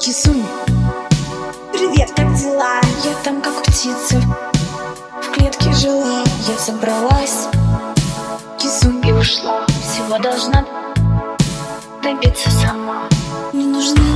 Кисунь, Привет, как дела? я там как птица в клетке жила. Я собралась, Кисунь, и ушла. Всего должна добиться сама. Мне нужны